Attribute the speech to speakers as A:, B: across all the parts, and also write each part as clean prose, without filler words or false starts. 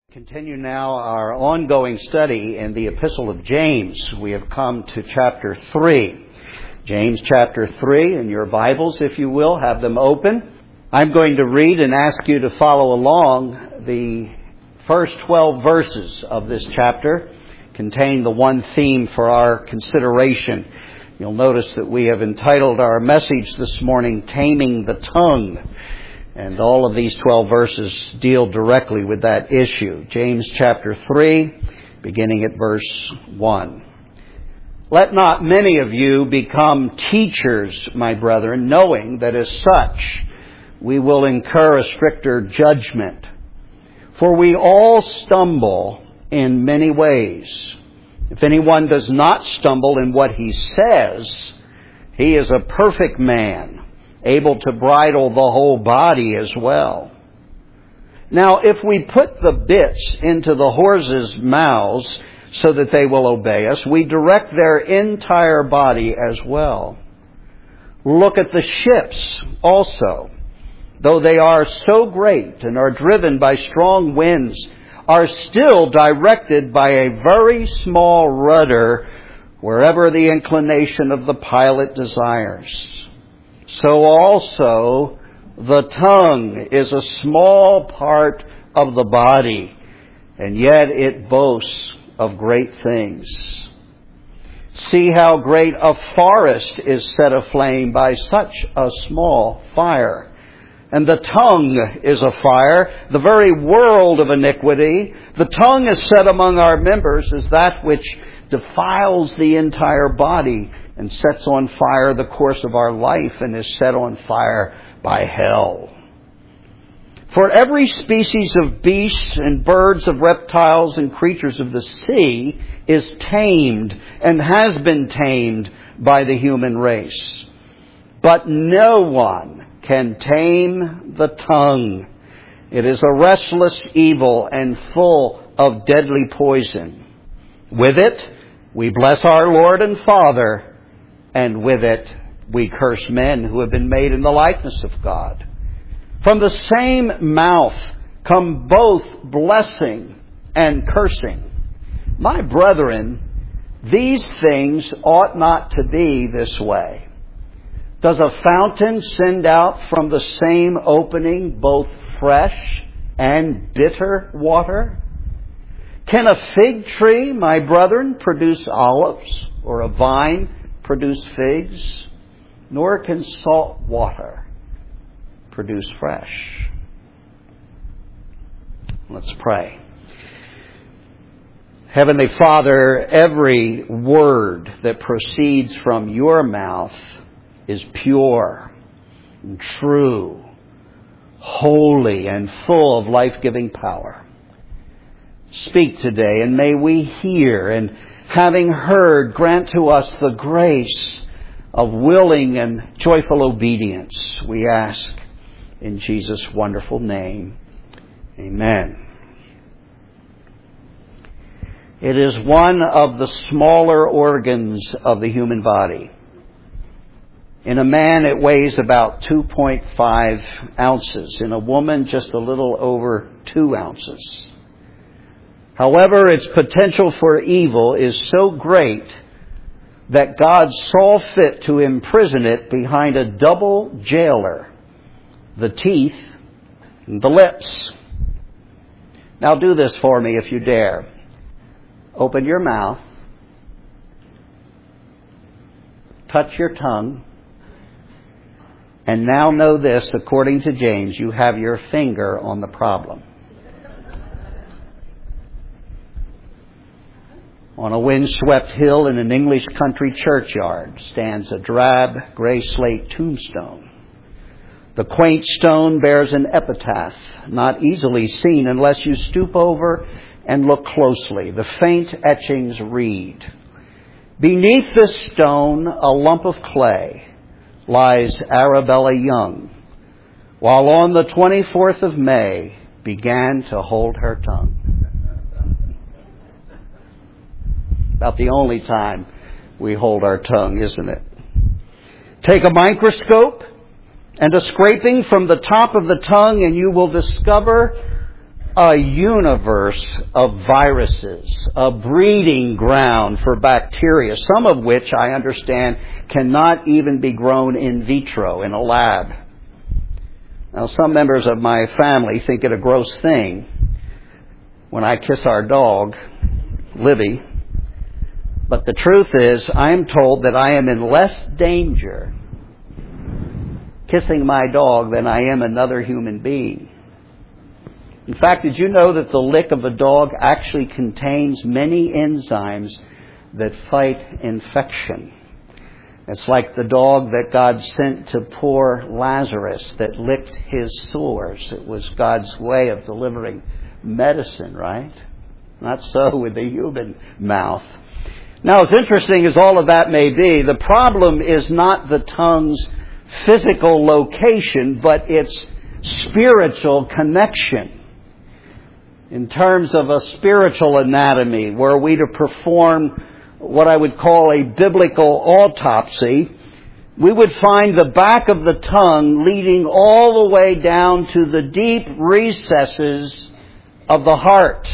A: Continue now our ongoing study in the Epistle of James. We have come to chapter 3. James chapter 3 in your Bibles, if you will, have them open. I'm going to read and ask you to follow along. The first 12 verses of this chapter contain the one theme for our consideration. You'll notice that we have entitled our message this morning, Taming the Tongue. And all of these 12 verses deal directly with that issue. James chapter 3, beginning at verse 1. Let not many of you become teachers, my brethren, knowing that as such we will incur a stricter judgment. For we all stumble in many ways. If anyone does not stumble in what he says, he is a perfect man, able to bridle the whole body as well. Now, if we put the bits into the horses' mouths so that they will obey us, we direct their entire body as well. Look at the ships also. Though they are so great and are driven by strong winds, are still directed by a very small rudder wherever the inclination of the pilot desires. So also the tongue is a small part of the body, and yet it boasts of great things. See how great a forest is set aflame by such a small fire. And the tongue is a fire, the very world of iniquity. The tongue is set among our members as that which defiles the entire body and sets on fire the course of our life and is set on fire by hell. For every species of beasts and birds, of reptiles and creatures of the sea is tamed and has been tamed by the human race. But no one can tame the tongue. It is a restless evil and full of deadly poison. With it we bless our Lord and Father, and with it we curse men who have been made in the likeness of God. From the same mouth come both blessing and cursing. My brethren, these things ought not to be this way. Does a fountain send out from the same opening both fresh and bitter water? Can a fig tree, my brethren, produce olives, or a vine produce figs? Nor can salt water produce fresh. Let's pray. Heavenly Father, every word that proceeds from your mouth is pure and true, holy and full of life-giving power. Speak today, and may we hear, and having heard, grant to us the grace of willing and joyful obedience, we ask in Jesus' wonderful name. Amen. It is one of the smaller organs of the human body. In a man, it weighs about 2.5 ounces. In a woman, just a little over 2 ounces. However, its potential for evil is so great that God saw fit to imprison it behind a double jailer, the teeth and the lips. Now do this for me if you dare. Open your mouth. Touch your tongue. And now know this, according to James, you have your finger on the problem. On a windswept hill in an English country churchyard stands a drab gray slate tombstone. The quaint stone bears an epitaph, not easily seen unless you stoop over and look closely. The faint etchings read, "Beneath this stone, a lump of clay, lies Arabella Young, while on the 24th of May began to hold her tongue." About the only time we hold our tongue, isn't it? Take a microscope and a scraping from the top of the tongue, and you will discover a universe of viruses, a breeding ground for bacteria, some of which I understand cannot even be grown in vitro in a lab. Now, some members of my family think it a gross thing when I kiss our dog, Libby. But the truth is, I am told that I am in less danger kissing my dog than I am another human being. In fact, did you know that the lick of a dog actually contains many enzymes that fight infection? It's like the dog that God sent to poor Lazarus that licked his sores. It was God's way of delivering medicine, right? Not so with the human mouth. Now, as interesting as all of that may be, the problem is not the tongue's physical location, but its spiritual connection. In terms of a spiritual anatomy, were we to perform what I would call a biblical autopsy, we would find the back of the tongue leading all the way down to the deep recesses of the heart.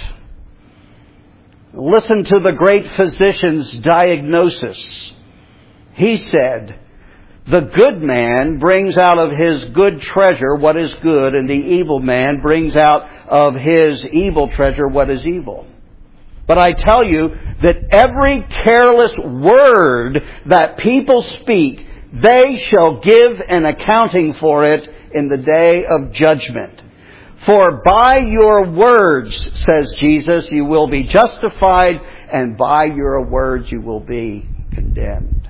A: Listen to the great physician's diagnosis. He said, "The good man brings out of his good treasure what is good, and the evil man brings out of his evil treasure what is evil. But I tell you that every careless word that people speak, they shall give an accounting for it in the day of judgment. For by your words, says Jesus, you will be justified, and by your words you will be condemned."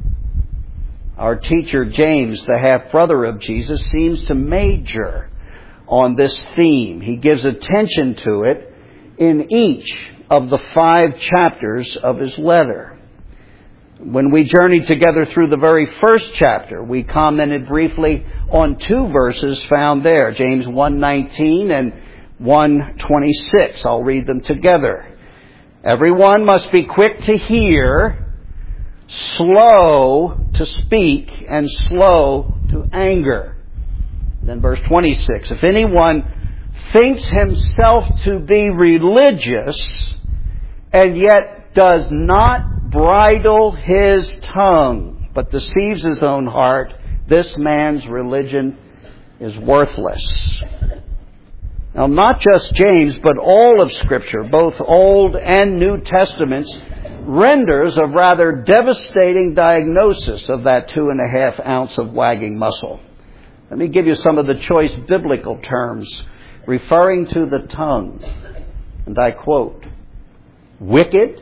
A: Our teacher James, the half-brother of Jesus, seems to major on this theme. He gives attention to it in each of the 5 chapters of his letter. When we journeyed together through the very first chapter, we commented briefly on 2 verses found there, James 1:19 and 1:26. I'll read them together. "Everyone must be quick to hear, slow to speak, and slow to anger." Then verse 26, "If anyone thinks himself to be religious and yet does not bridle his tongue, but deceives his own heart, this man's religion is worthless." Now, not just James, but all of Scripture, both Old and New Testaments, renders a rather devastating diagnosis of that 2.5 ounce of wagging muscle. Let me give you some of the choice biblical terms referring to the tongue. And I quote, "wicked,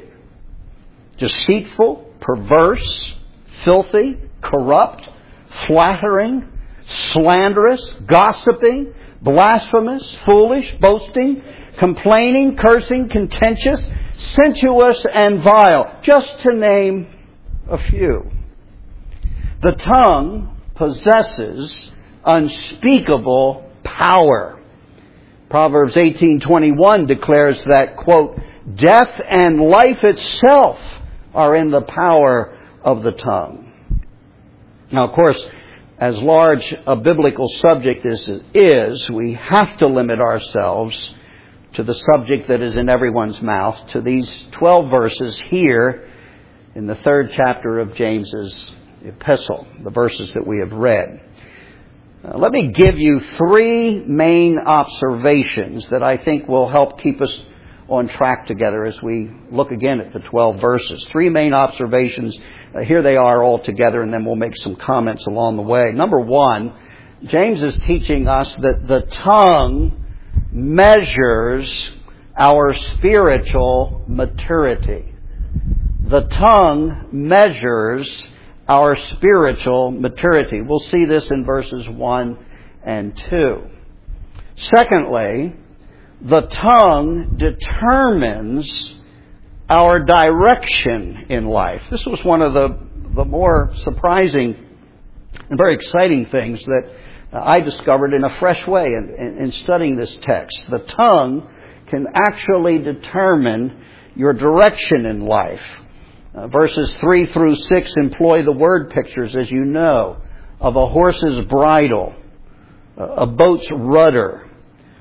A: deceitful, perverse, filthy, corrupt, flattering, slanderous, gossiping, blasphemous, foolish, boasting, complaining, cursing, contentious, sensuous, and vile," just to name a few. The tongue possesses unspeakable power. Proverbs 18:21 declares that, quote, "death and life itself are in the power of the tongue." Now, of course, as large a biblical subject as it is, we have to limit ourselves to the subject that is in everyone's mouth, to these 12 verses here in the 3rd chapter of James's epistle, the verses that we have read. Let me give you 3 main observations that I think will help keep us on track together as we look again at the 12 verses. 3 main observations. Here they are all together, and then we'll make some comments along the way. Number 1, James is teaching us that the tongue measures our spiritual maturity. The tongue measures our spiritual maturity. We'll see this in verses 1 and 2. Secondly, the tongue determines our direction in life. This was one of the more surprising and very exciting things that I discovered in a fresh way in studying this text. The tongue can actually determine your direction in life. Verses 3 through 6 employ the word pictures, as you know, of a horse's bridle, a boat's rudder,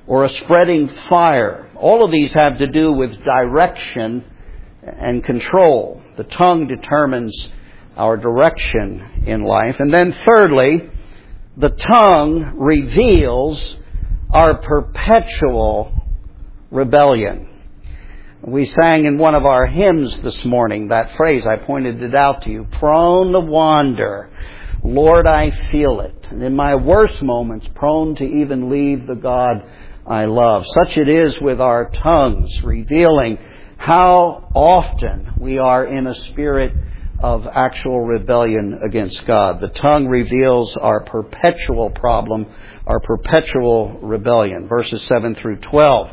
A: or a spreading fire. All of these have to do with direction and control. The tongue determines our direction in life. And then thirdly, the tongue reveals our perpetual rebellion. We sang in one of our hymns this morning that phrase, I pointed it out to you, prone to wander. Lord, I feel it. And in my worst moments, prone to even leave the God I love. Such it is with our tongues, revealing how often we are in a spirit of actual rebellion against God. The tongue reveals our perpetual problem, our perpetual rebellion. Verses 7 through 12.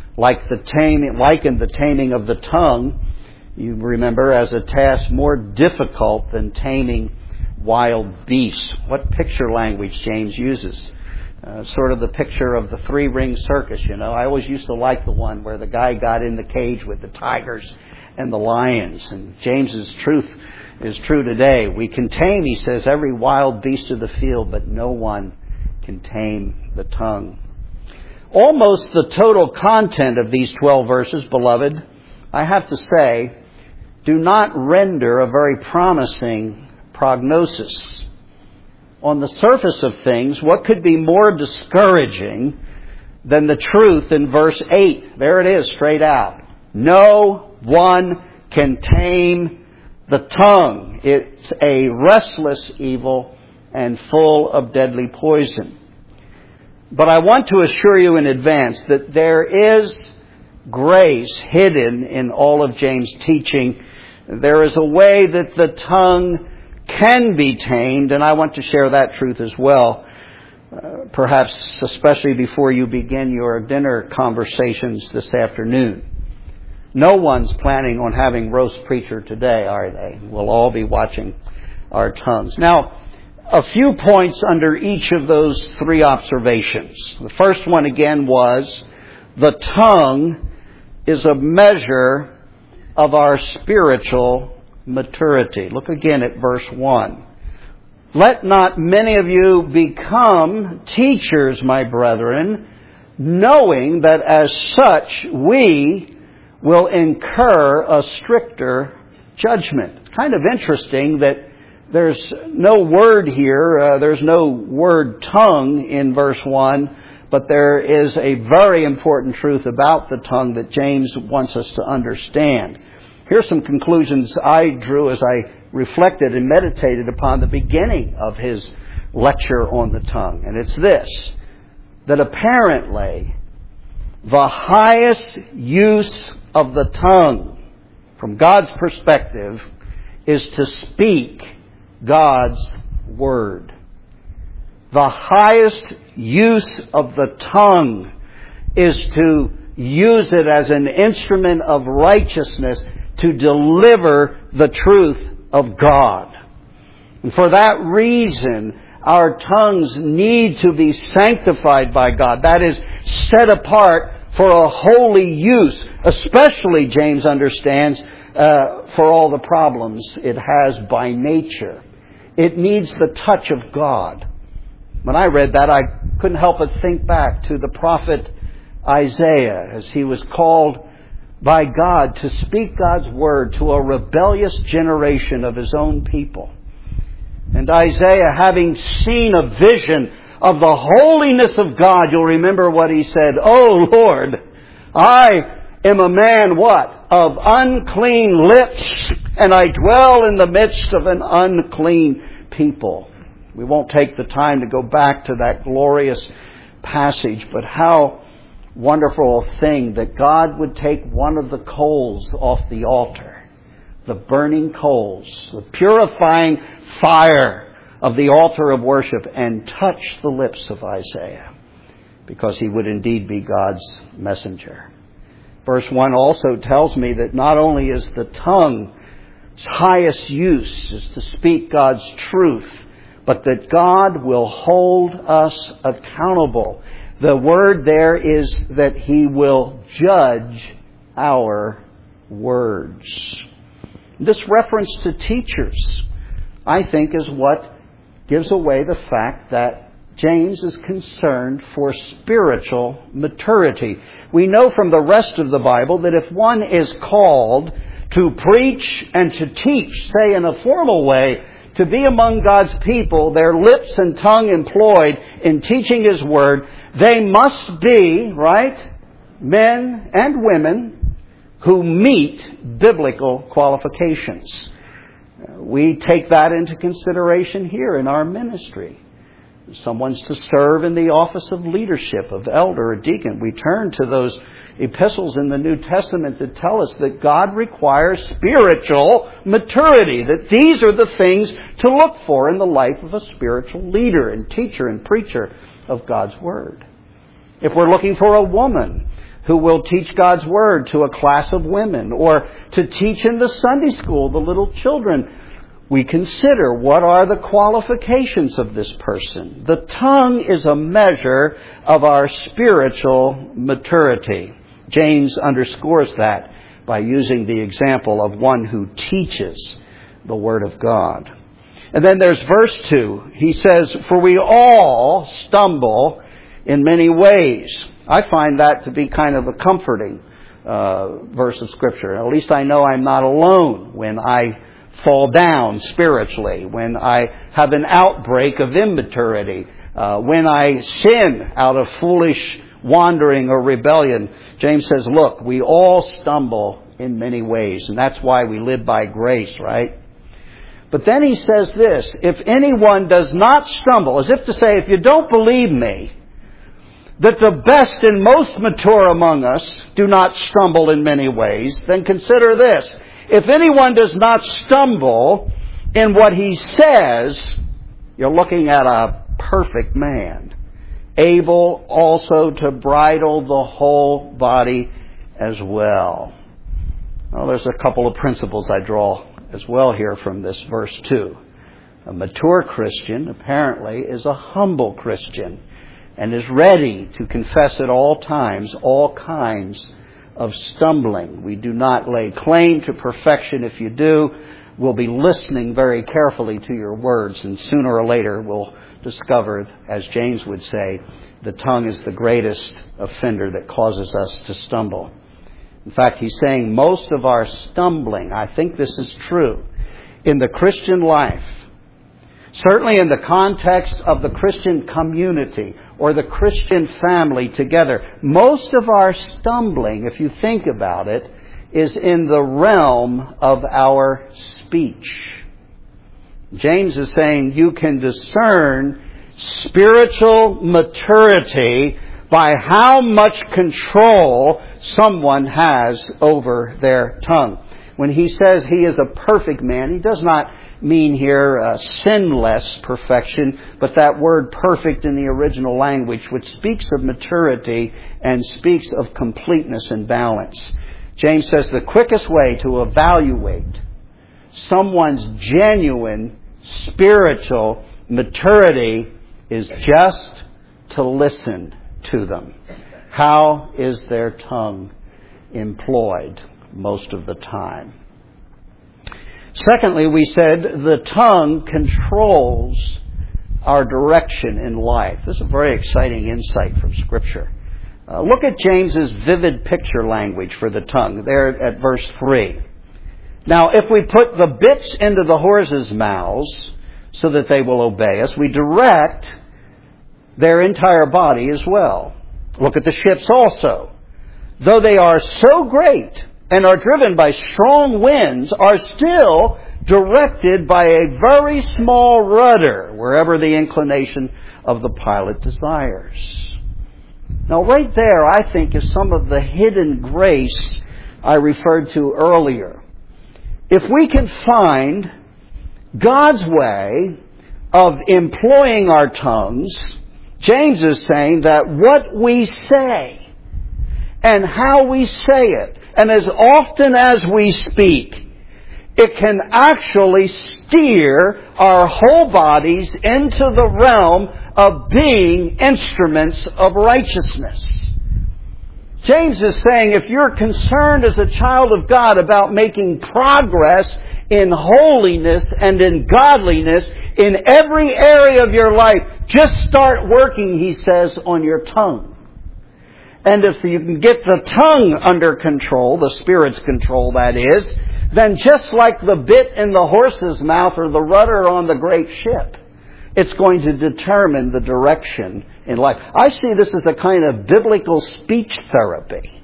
A: Liken the taming of the tongue, you remember, as a task more difficult than taming wild beasts. What picture language James uses? Sort of the picture of the three-ring circus, you know. I always used to like the one where the guy got in the cage with the tigers and the lions. And James's truth is true today. We can tame, he says, every wild beast of the field, but no one can tame the tongue. Almost the total content of these 12 verses, beloved, I have to say, do not render a very promising prognosis. On the surface of things, what could be more discouraging than the truth in verse 8? There it is, straight out. No one can tame the tongue. It's a restless evil and full of deadly poison. But I want to assure you in advance that there is grace hidden in all of James' teaching. There is a way that the tongue can be tamed, and I want to share that truth as well. Perhaps especially before you begin your dinner conversations this afternoon. No one's planning on having roast preacher today, are they? We'll all be watching our tongues. Now, a few points under each of those three observations. The first one again was, the tongue is a measure of our spiritual maturity. Look again at verse 1. Let not many of you become teachers, my brethren, knowing that as such we will incur a stricter judgment. It's kind of interesting that there's no word here, there's no word tongue in verse 1, but there is a very important truth about the tongue that James wants us to understand. Here's some conclusions I drew as I reflected and meditated upon the beginning of his lecture on the tongue. And it's this, that apparently the highest use of the tongue, from God's perspective, is to speak God's Word. The highest use of the tongue is to use it as an instrument of righteousness to deliver the truth of God. And for that reason, our tongues need to be sanctified by God. That is, set apart for a holy use, especially, James understands, for all the problems it has by nature. It needs the touch of God. When I read that, I couldn't help but think back to the prophet Isaiah as he was called by God to speak God's word to a rebellious generation of his own people. And Isaiah, having seen a vision of the holiness of God, you'll remember what he said, "Oh Lord, I am a man," what? "Of unclean lips, and I dwell in the midst of an unclean people." We won't take the time to go back to that glorious passage, but how wonderful a thing that God would take one of the coals off the altar, the burning coals, the purifying fire of the altar of worship, and touch the lips of Isaiah, because he would indeed be God's messenger. Verse 1 also tells me that not only is the tongue's highest use is to speak God's truth, but that God will hold us accountable. The word there is that He will judge our words. This reference to teachers, I think, is what gives away the fact that James is concerned for spiritual maturity. We know from the rest of the Bible that if one is called to preach and to teach, say in a formal way, to be among God's people, their lips and tongue employed in teaching His Word, they must be, right, men and women who meet biblical qualifications. We take that into consideration here in our ministry. If someone's to serve in the office of leadership, of elder or deacon, we turn to those epistles in the New Testament that tell us that God requires spiritual maturity, that these are the things to look for in the life of a spiritual leader and teacher and preacher of God's Word. If we're looking for a woman who will teach God's Word to a class of women, or to teach in the Sunday school the little children, we consider what are the qualifications of this person. The tongue is a measure of our spiritual maturity. James underscores that by using the example of one who teaches the Word of God. And then there's verse 2. He says, "For we all stumble in many ways." I find that to be kind of a comforting verse of Scripture. At least I know I'm not alone when I fall down spiritually, when I have an outbreak of immaturity, when I sin out of foolish wandering or rebellion. James says, look, we all stumble in many ways, and that's why we live by grace, right? But then he says this, if anyone does not stumble, as if to say, if you don't believe me, that the best and most mature among us do not stumble in many ways, then consider this. If anyone does not stumble in what he says, you're looking at a perfect man, able also to bridle the whole body as well. Well, there's a couple of principles I draw as well here from this verse 2. A mature Christian, apparently, is a humble Christian and is ready to confess at all times all kinds of stumbling. We do not lay claim to perfection. If you do, we'll be listening very carefully to your words, and sooner or later we'll discover, as James would say, the tongue is the greatest offender that causes us to stumble. In fact, he's saying most of our stumbling, I think this is true, in the Christian life, certainly in the context of the Christian community or the Christian family together, most of our stumbling, if you think about it, is in the realm of our speech. James is saying you can discern spiritual maturity by how much control someone has over their tongue. When he says he is a perfect man, he does not mean here sinless perfection, but that word perfect in the original language, which speaks of maturity and speaks of completeness and balance. James says the quickest way to evaluate someone's genuine spiritual maturity is just to listen to them. How is their tongue employed most of the time? Secondly, we said the tongue controls our direction in life. This is a very exciting insight from Scripture. Look at James's vivid picture language for the tongue there at verse 3. Now, if we put the bits into the horses' mouths so that they will obey us, we direct their entire body as well. Look at the ships also. Though they are so great and are driven by strong winds, are still directed by a very small rudder wherever the inclination of the pilot desires. Now, right there, I think, is some of the hidden grace I referred to earlier. If we can find God's way of employing our tongues, James is saying that what we say and how we say it, and as often as we speak, it can actually steer our whole bodies into the realm of being instruments of righteousness. James is saying if you're concerned as a child of God about making progress in holiness and in godliness in every area of your life, Just start working, he says, on your tongue. And if you can get the tongue under control, the Spirit's control that is, then just like the bit in the horse's mouth or the rudder on the great ship, it's going to determine the direction in life. I see this as a kind of biblical speech therapy.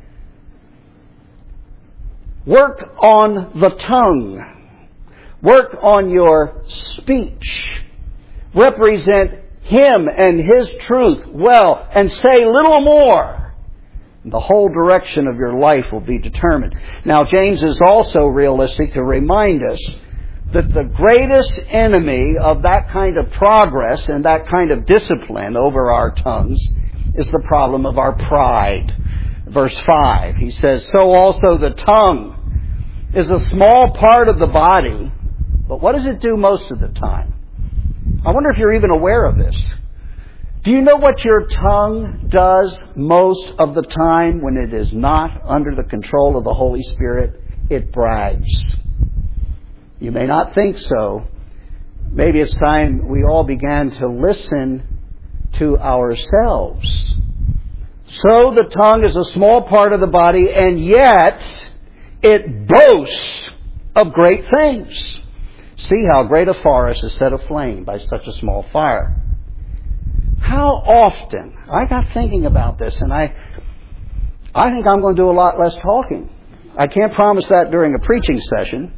A: Work on the tongue. Work on your speech. Represent Him and His truth well and say little more. The whole direction of your life will be determined. Now, James is also realistic to remind us that the greatest enemy of that kind of progress and that kind of discipline over our tongues is the problem of our pride. Verse 5, he says, "So also the tongue is a small part of the body, but what does it do most of the time?" I wonder if you're even aware of this. Do you know what your tongue does most of the time when it is not under the control of the Holy Spirit? It brags. You may not think so. Maybe it's time we all began to listen to ourselves. So the tongue is a small part of the body, and yet it boasts of great things. See how great a forest is set aflame by such a small fire. How often, I got thinking about this, and I think I'm going to do a lot less talking. I can't promise that during a preaching session.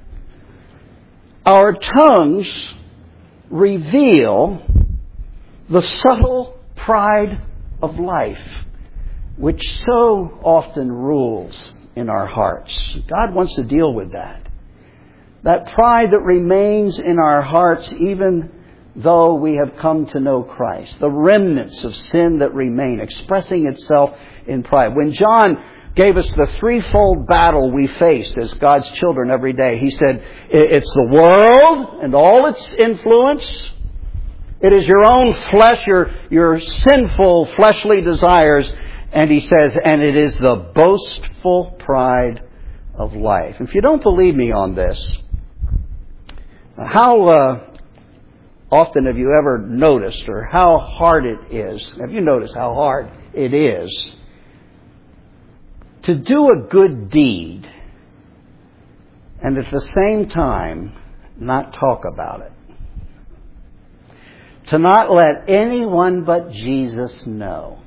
A: Our tongues reveal the subtle pride of life, which so often rules in our hearts. God wants to deal with that. That pride that remains in our hearts even though we have come to know Christ. The remnants of sin that remain, expressing itself in pride. When John gave us the threefold battle we faced as God's children every day, he said, it's the world and all its influence. It is your own flesh, your sinful fleshly desires. And he says, and it is the boastful pride of life. If you don't believe me on this, how often have you ever noticed, or how hard it is, have you noticed how hard it is to do a good deed and at the same time not talk about it? To not let anyone but Jesus know.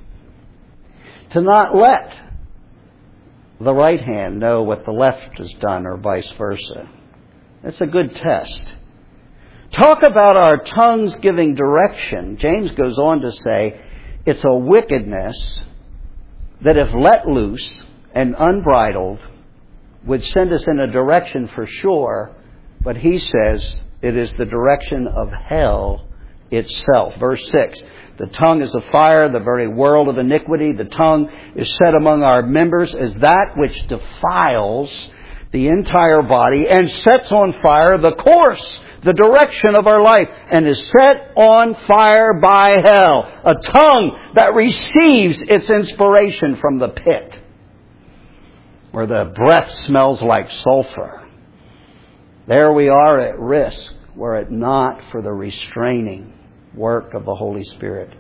A: To not let the right hand know what the left has done, or vice versa. It's a good test. Talk about our tongues giving direction. James goes on to say it's a wickedness that if let loose and unbridled would send us in a direction for sure, but he says it is the direction of hell itself. Verse 6, the tongue is a fire, the very world of iniquity. The tongue is set among our members as that which defiles the entire body and sets on fire the course, the direction of our life, and is set on fire by hell. A tongue that receives its inspiration from the pit, where the breath smells like sulfur. There we are at risk, were it not for the restraining work of the Holy Spirit.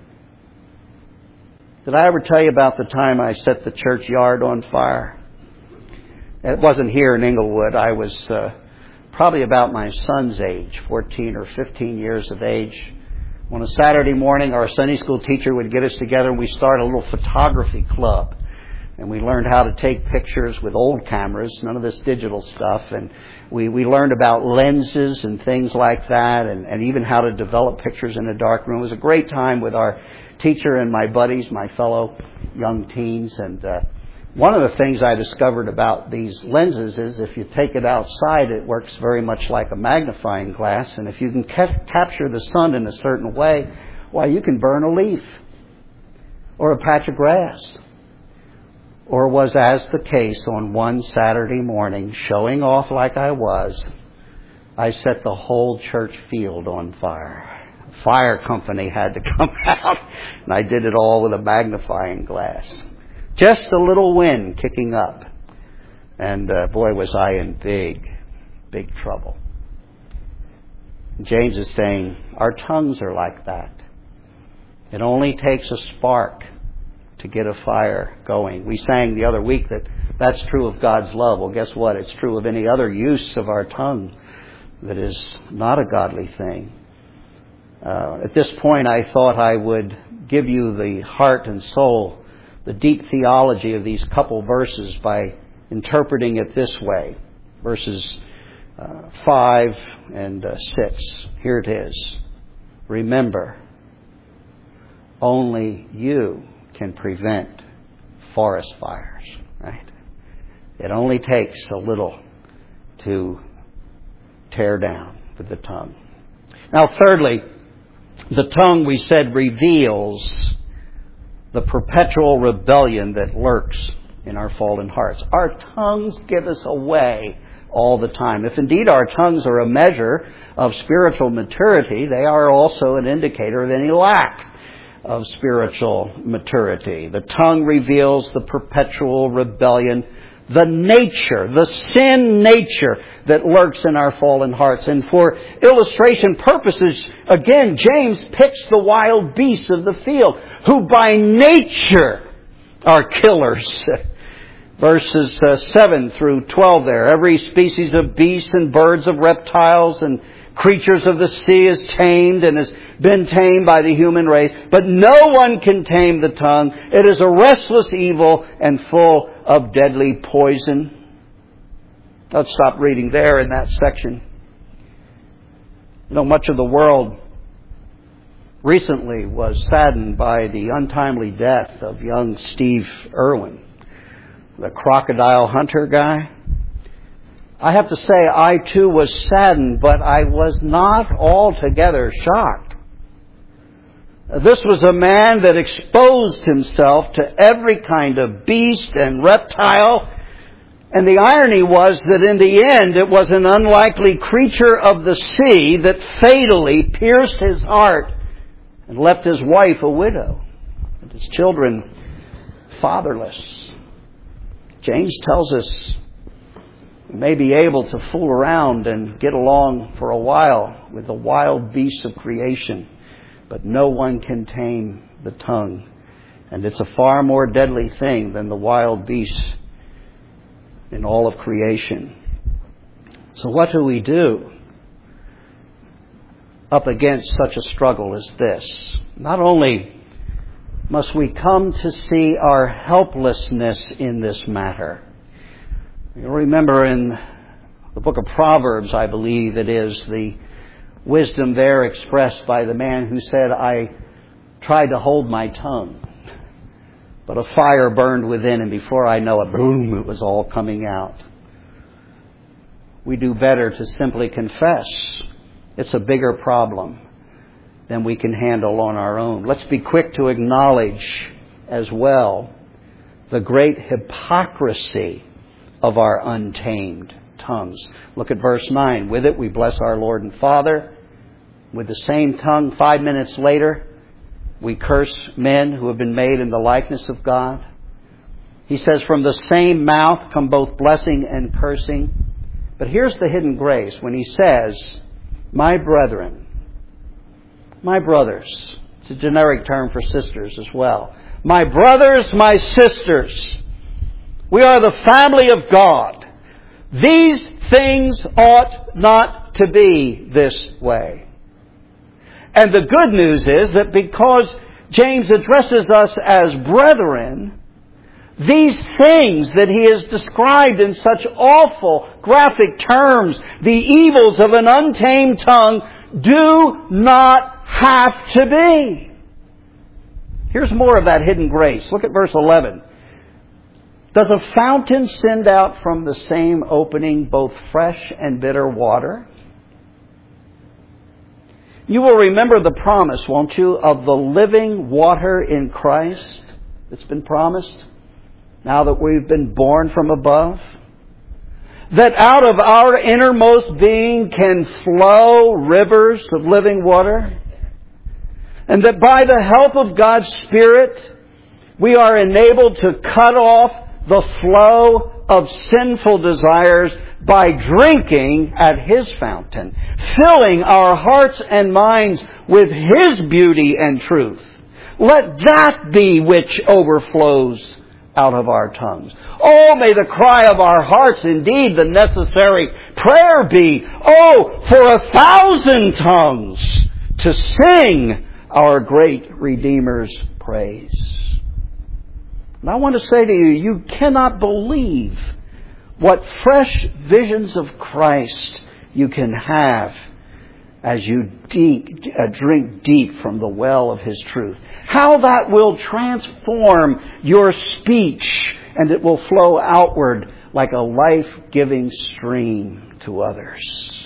A: Did I ever tell you about the time I set the churchyard on fire? It wasn't here in Englewood. I was probably about my son's age, 14 or 15 years of age. On a Saturday morning, our Sunday school teacher would get us together and we started a little photography club. And we learned how to take pictures with old cameras, none of this digital stuff. And we learned about lenses and things like that, and even how to develop pictures in a dark room. It was a great time with our teacher and my buddies, my fellow young teens. And one of the things I discovered about these lenses is if you take it outside, it works very much like a magnifying glass. And if you can capture the sun in a certain way, why, you can burn a leaf or a patch of grass. Or was as the case on one Saturday morning, showing off like I was, I set the whole church field on fire. The fire company had to come out, and I did it all with a magnifying glass. Just a little wind kicking up. And boy, was I in big trouble. James is saying, our tongues are like that. It only takes a spark to get a fire going. We sang the other week that that's true of God's love. Well, guess what? It's true of any other use of our tongue that is not a godly thing. At this point, I thought I would give you the heart and soul, the deep theology of these couple verses by interpreting it this way. Verses 5 and 6. Here it is. Remember, only you can prevent forest fires, right? It only takes a little to tear down with the tongue. Now, thirdly, the tongue, we said, reveals the perpetual rebellion that lurks in our fallen hearts. Our tongues give us away all the time. If indeed our tongues are a measure of spiritual maturity, they are also an indicator of any lack of spiritual maturity. The tongue reveals the perpetual rebellion, the nature, the sin nature that lurks in our fallen hearts. And for illustration purposes, again, James picks the wild beasts of the field, who by nature are killers. Verses 7 through 12 there. Every species of beast and birds of reptiles and creatures of the sea is tamed and has been tamed by the human race. But no one can tame the tongue. It is a restless evil and full of deadly poison. Let's stop reading there in that section. You know, much of the world recently was saddened by the untimely death of young Steve Irwin, the crocodile hunter guy. I have to say, I too was saddened, but I was not altogether shocked. This was a man that exposed himself to every kind of beast and reptile. And the irony was that in the end, it was an unlikely creature of the sea that fatally pierced his heart and left his wife a widow and his children fatherless. James tells us we may be able to fool around and get along for a while with the wild beasts of creation, but no one can tame the tongue. And it's a far more deadly thing than the wild beasts in all of creation. So what do we do up against such a struggle as this? Not only must we come to see our helplessness in this matter. You'll remember in the book of Proverbs, I believe it is, the wisdom there expressed by the man who said, I tried to hold my tongue, but a fire burned within, and before I know it, boom, it was all coming out. We do better to simply confess it's a bigger problem than we can handle on our own. Let's be quick to acknowledge as well the great hypocrisy of our untamed tongues. Look at verse 9. With it we bless our Lord and Father. With the same tongue, 5 minutes later, we curse men who have been made in the likeness of God. He says, from the same mouth come both blessing and cursing. But here's the hidden grace when he says, my brethren, my brothers. It's a generic term for sisters as well. My brothers, my sisters. We are the family of God. These things ought not to be this way. And the good news is that because James addresses us as brethren, these things that he has described in such awful, graphic terms, the evils of an untamed tongue, do not have to be. Here's more of that hidden grace. Look at verse 11. Does a fountain send out from the same opening both fresh and bitter water? You will remember the promise, won't you, of the living water in Christ that's been promised now that we've been born from above? That out of our innermost being can flow rivers of living water? And that by the help of God's Spirit, we are enabled to cut off the flow of sinful desires by drinking at His fountain, filling our hearts and minds with His beauty and truth. let that be which overflows out of our tongues. Oh, may the cry of our hearts, indeed the necessary prayer be, oh, for 1,000 tongues to sing our great Redeemer's praise. And I want to say to you, you cannot believe what fresh visions of Christ you can have as you drink deep from the well of His truth. How that will transform your speech, and it will flow outward like a life-giving stream to others.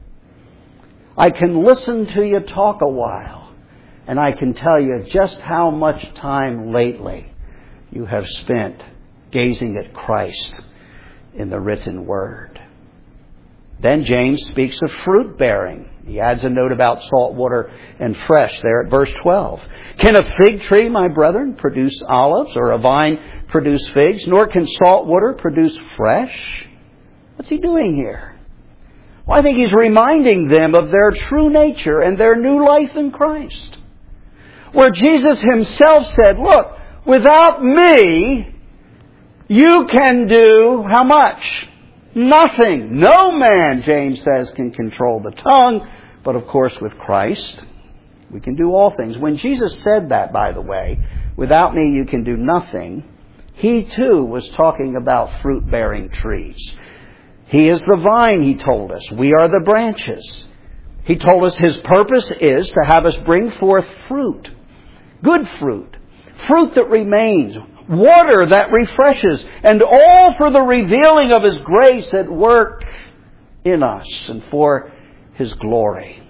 A: I can listen to you talk a while, and I can tell you just how much time lately you have spent gazing at Christ in the written Word. Then James speaks of fruit bearing. He adds a note about salt water and fresh there at verse 12. Can a fig tree, my brethren, produce olives, or a vine produce figs? Nor can salt water produce fresh? What's he doing here? Well, I think he's reminding them of their true nature and their new life in Christ. Where Jesus Himself said, look, without me, you can do how much? Nothing. No man, James says, can control the tongue. But of course, with Christ, we can do all things. When Jesus said that, by the way, without me you can do nothing, He too was talking about fruit-bearing trees. He is the vine, He told us. We are the branches. He told us His purpose is to have us bring forth fruit. Good fruit. Fruit that remains. Water that refreshes, and all for the revealing of His grace at work in us and for His glory.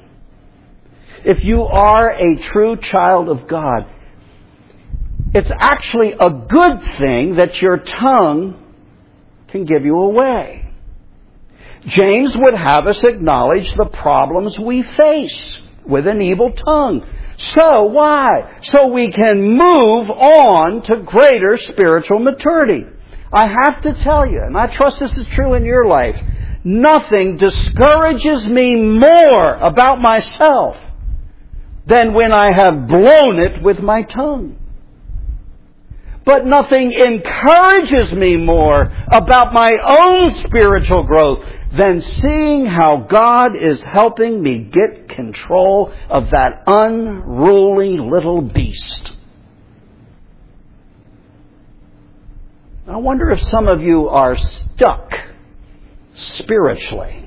A: If you are a true child of God, it's actually a good thing that your tongue can give you away. James would have us acknowledge the problems we face with an evil tongue. So why? So we can move on to greater spiritual maturity. I have to tell you, and I trust this is true in your life, nothing discourages me more about myself than when I have blown it with my tongue. But nothing encourages me more about my own spiritual growth than seeing how God is helping me get control of that unruly little beast. I wonder if some of you are stuck spiritually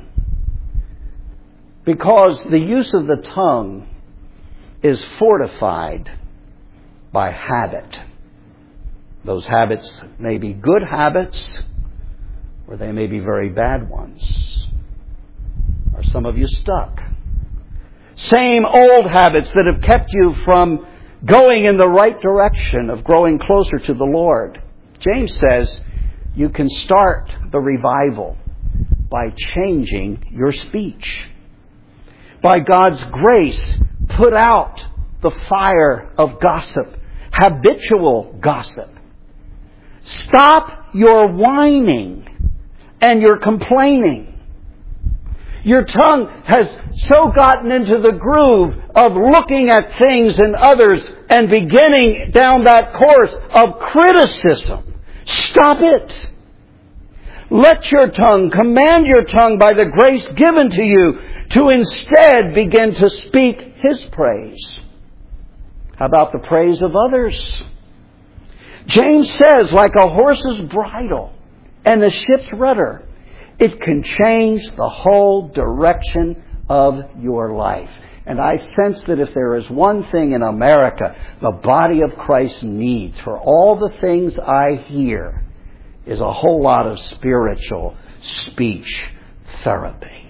A: because the use of the tongue is fortified by habit. Those habits may be good habits, or they may be very bad ones. Are some of you stuck? Same old habits that have kept you from going in the right direction of growing closer to the Lord. James says you can start the revival by changing your speech. By God's grace, put out the fire of gossip, habitual gossip. Stop your whining and your complaining. Your tongue has so gotten into the groove of looking at things and others and beginning down that course of criticism. Stop it. Let your tongue, command your tongue by the grace given to you to instead begin to speak His praise. How about the praise of others? James says, like a horse's bridle and a ship's rudder, it can change the whole direction of your life. And I sense that if there is one thing in America the body of Christ needs for all the things I hear is a whole lot of spiritual speech therapy.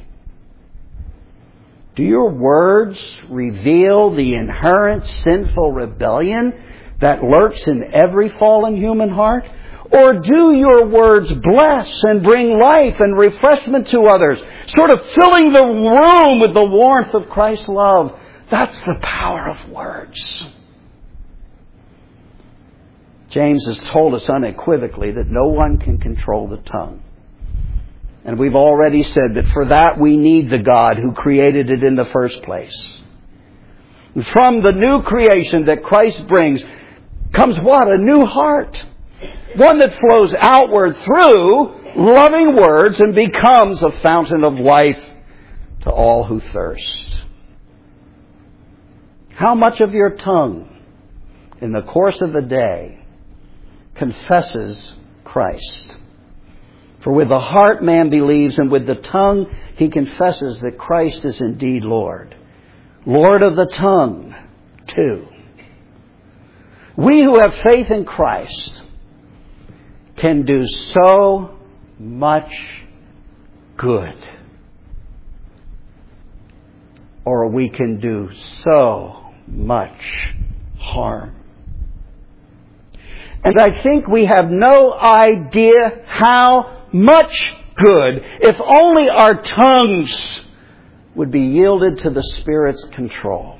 A: Do your words reveal the inherent sinful rebellion that lurks in every fallen human heart? Or do your words bless and bring life and refreshment to others, sort of filling the room with the warmth of Christ's love? That's the power of words. James has told us unequivocally that no one can control the tongue. And we've already said that for that we need the God who created it in the first place. And from the new creation that Christ brings comes what? A new heart. One that flows outward through loving words and becomes a fountain of life to all who thirst. How much of your tongue in the course of the day confesses Christ? For with the heart man believes, and with the tongue he confesses that Christ is indeed Lord. Lord of the tongue, too. We who have faith in Christ can do so much good. Or we can do so much harm. And I think we have no idea how much good, if only our tongues would be yielded to the Spirit's control.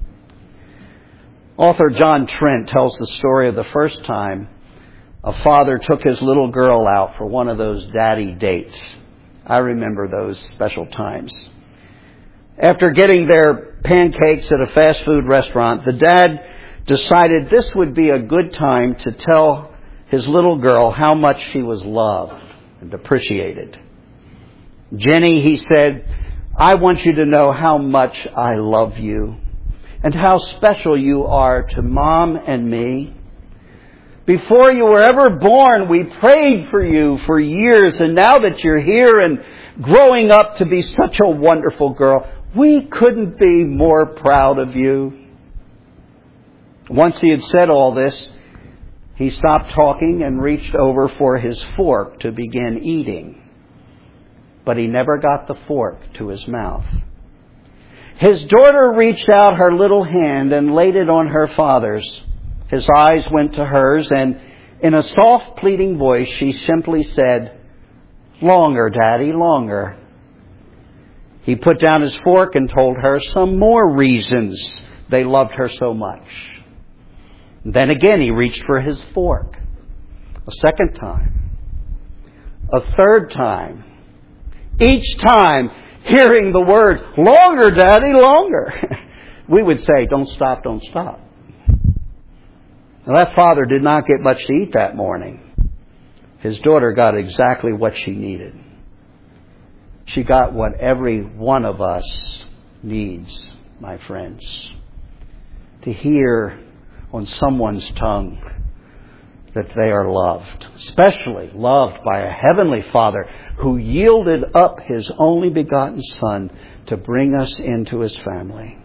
A: Author John Trent tells the story of the first time a father took his little girl out for one of those daddy dates. I remember those special times. After getting their pancakes at a fast food restaurant, the dad decided this would be a good time to tell his little girl how much she was loved and appreciated. Jenny, he said, I want you to know how much I love you and how special you are to Mom and me. Before you were ever born, we prayed for you for years, and now that you're here and growing up to be such a wonderful girl, we couldn't be more proud of you. Once he had said all this, he stopped talking and reached over for his fork to begin eating. But he never got the fork to his mouth. His daughter reached out her little hand and laid it on her father's. His eyes went to hers, and in a soft, pleading voice, she simply said, "Longer, Daddy, longer." He put down his fork and told her some more reasons they loved her so much. Then again he reached for his fork. A second time. A third time. Each time hearing the word, "Longer, Daddy, longer." We would say, "Don't stop, don't stop." Now that father did not get much to eat that morning. His daughter got exactly what she needed. She got what every one of us needs, my friends. To hear on someone's tongue that they are loved, especially loved by a heavenly Father who yielded up His only begotten Son to bring us into His family.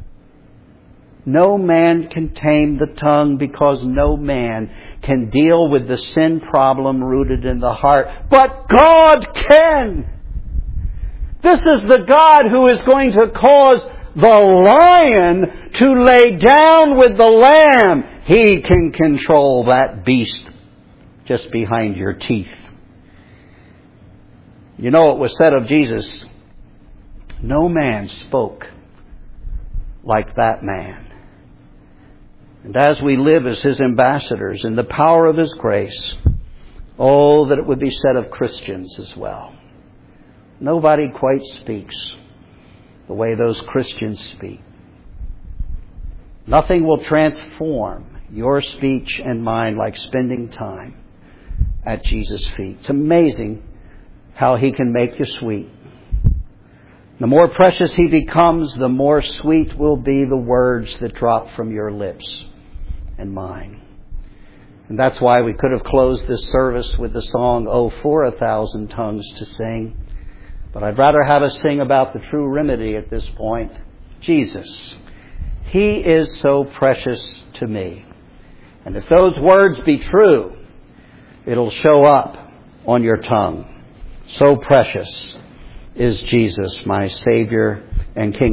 A: No man can tame the tongue because no man can deal with the sin problem rooted in the heart. But God can! This is the God who is going to cause the lion to lay down with the lamb. He can control that beast just behind your teeth. You know, it was said of Jesus, no man spoke like that man. And as we live as His ambassadors in the power of His grace, oh, that it would be said of Christians as well. Nobody quite speaks the way those Christians speak. Nothing will transform your speech and mine like spending time at Jesus' feet. It's amazing how He can make you sweet. The more precious He becomes, the more sweet will be the words that drop from your lips and mine. And that's why we could have closed this service with the song, "Oh, for 1,000 tongues to sing." But I'd rather have us sing about the true remedy at this point, Jesus. He is so precious to me. And if those words be true, it'll show up on your tongue. So precious is Jesus, my Savior and King.